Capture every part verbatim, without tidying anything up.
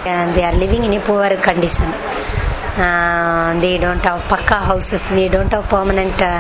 And they are living in a poor condition. Uh, they don't have pakka houses, they don't have permanent uh,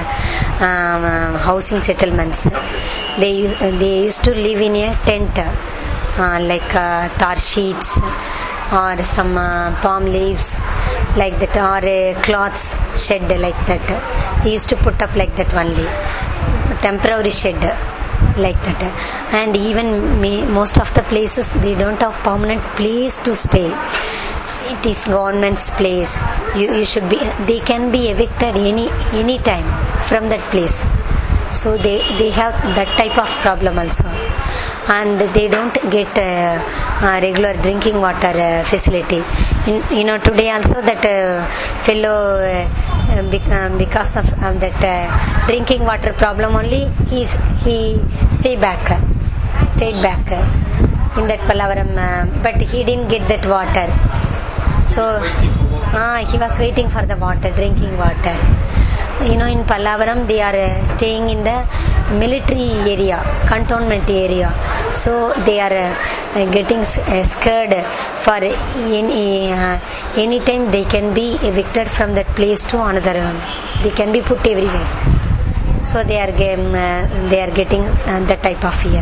um, housing settlements. They, uh, they used to live in a tent, uh, like uh, tar sheets or some uh, palm leaves like that, or a cloths shed like that. They used to put up like that only, temporary shed like that. And even me, most of the places they don't have permanent place to stay. It is government's place. You, you should be. They can be evicted any any time from that place. So they they have that type of problem also, and they don't get uh, uh, regular drinking water uh, facility. In, you know today also that uh, fellow uh, because of uh, that uh, drinking water problem only he's he stay back, stayed back in that Pallavaram, uh, but he didn't get that water. So ah, he was waiting for the water, drinking water. You know, in Pallavaram they are uh, staying in the military area, cantonment area. So they are uh, getting uh, scared for any uh, any time they can be evicted from that place to another one. They can be put everywhere. So they are uh, they are getting uh, that type of fear.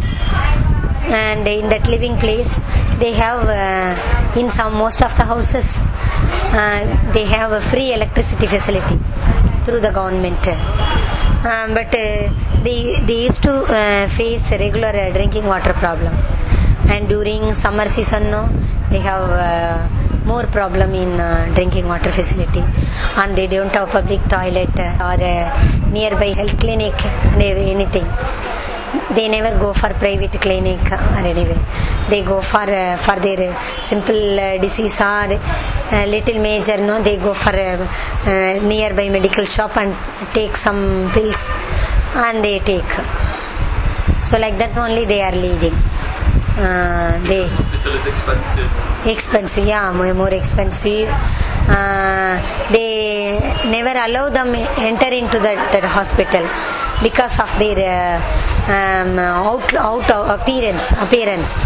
And in that living place they have uh, in some most of the houses uh, they have a free electricity facility through the government, uh, but uh, they they used to uh, face a regular uh, drinking water problem, and during summer season no, they have uh, more problem in uh, drinking water facility, and they don't have public toilet uh, or uh, nearby health clinic and anything. They never go for private clinic or anyway. They go for uh, for their uh, simple uh, disease or uh, little major. No, they go for uh, uh, nearby medical shop and take some pills, and they take. So like that only they are leading. Uh, they hospital is expensive. Expensive, yeah, more, more expensive. Uh, they never allow them enter into that, that hospital because of their uh, um, out, out appearance, appearance,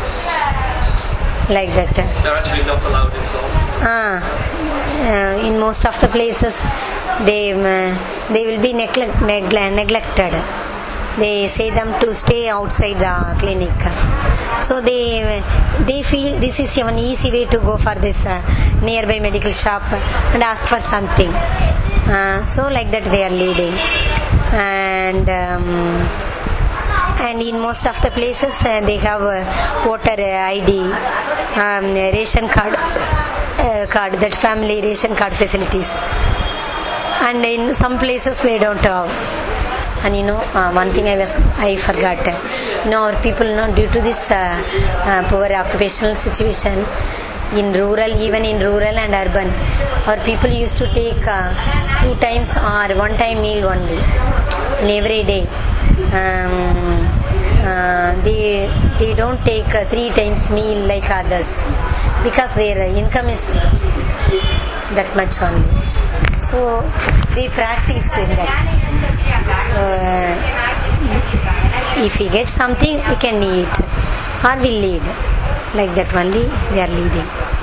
like that. They're actually not allowed inside. Uh, uh, in most of the places, they uh, they will be neglect, neglect, neglected. They say them to stay outside the clinic. So they they feel this is an easy way to go for this uh, nearby medical shop and ask for something. Uh, so like that they are leading, and um, and in most of the places uh, they have uh, voter uh, I D, um, ration card, uh, card that family ration card facilities, and in some places they don't have. And you know, uh, one thing I was I forgot. You know, our people, you know, due to this uh, uh, poor occupational situation in rural, even in rural and urban, our people used to take uh, two times or one time meal only in every day. Um, uh, they they don't take uh, three times meal like others because their income is that much only. So they practiced in that. So, uh, if we get something, we can eat or we lead. Like that only they are leading.